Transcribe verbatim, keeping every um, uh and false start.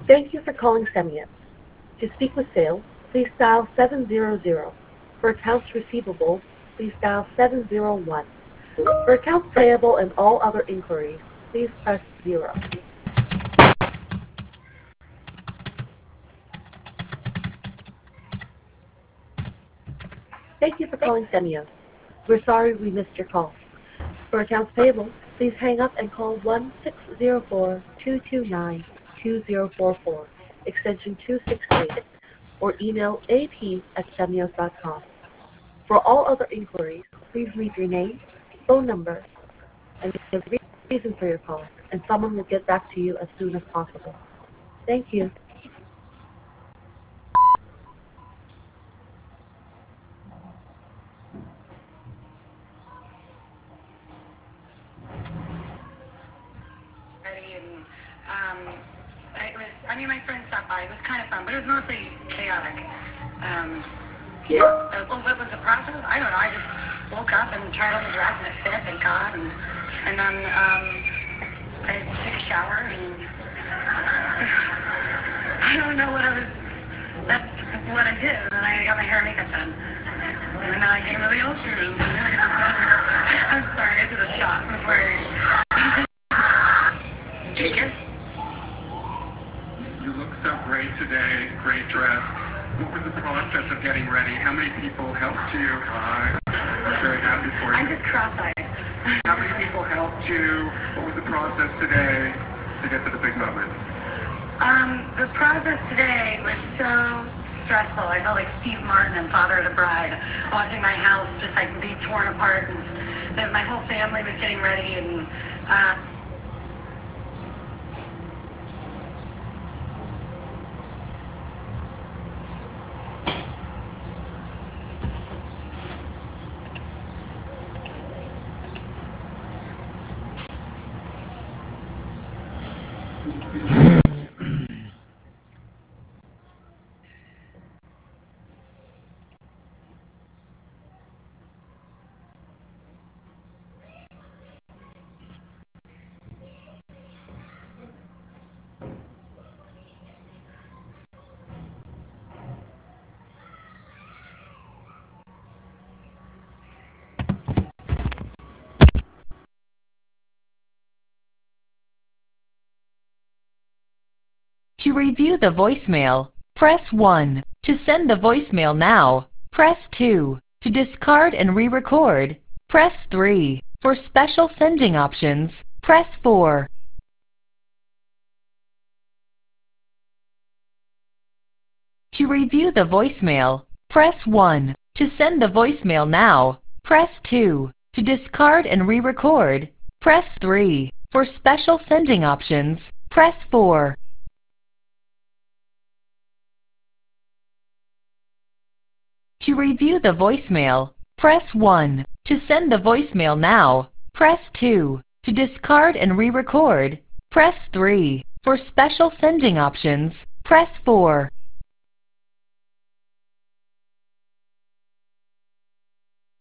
Thank you for calling Semient. To speak with sales, please dial seven zero zero. For accounts receivable, please dial seven zero one. For accounts payable and all other inquiries, please press zero. Thank you for calling Semient. We're sorry we missed your call. For accounts payable, please hang up and call one six zero four, two two nine, two zero four four, extension two six eight, or email a p at semios dot com. For all other inquiries, please leave your name, phone number, and the reason for your call, and someone will get back to you as soon as possible. Thank you. And um, it was, I mean, my friends stopped by. It was kind of fun, but it was mostly chaotic. Um, yeah. Uh, well, what was the process? I don't know. I just woke up and tried on the dress and it fit, thank God. And, and then um, I took a shower and I don't know what I was, that's what I did. And then I got my hair and makeup done. And then I came to the Ultras. I'm sorry, I did a shot before I... Chicken? You look so great today, great dress. What was the process of getting ready? How many people helped you? Uh, I'm very happy for you. I'm just cross-eyed. How many people helped you? What was the process today to get to the big moment? Um, the process today was so stressful. I felt like Steve Martin in Father of the Bride, watching my house just like be torn apart, and then my whole family was getting ready, and uh, To review the voicemail, press one. To send the voicemail now, press two. To discard and re-record, press three. For special sending options, press four. To review the voicemail, press one. To send the voicemail now, press two. To discard and re-record, press three. For special sending options, press four. To review the voicemail, press one. To send the voicemail now, press two. To discard and re-record, press three. For special sending options, press four.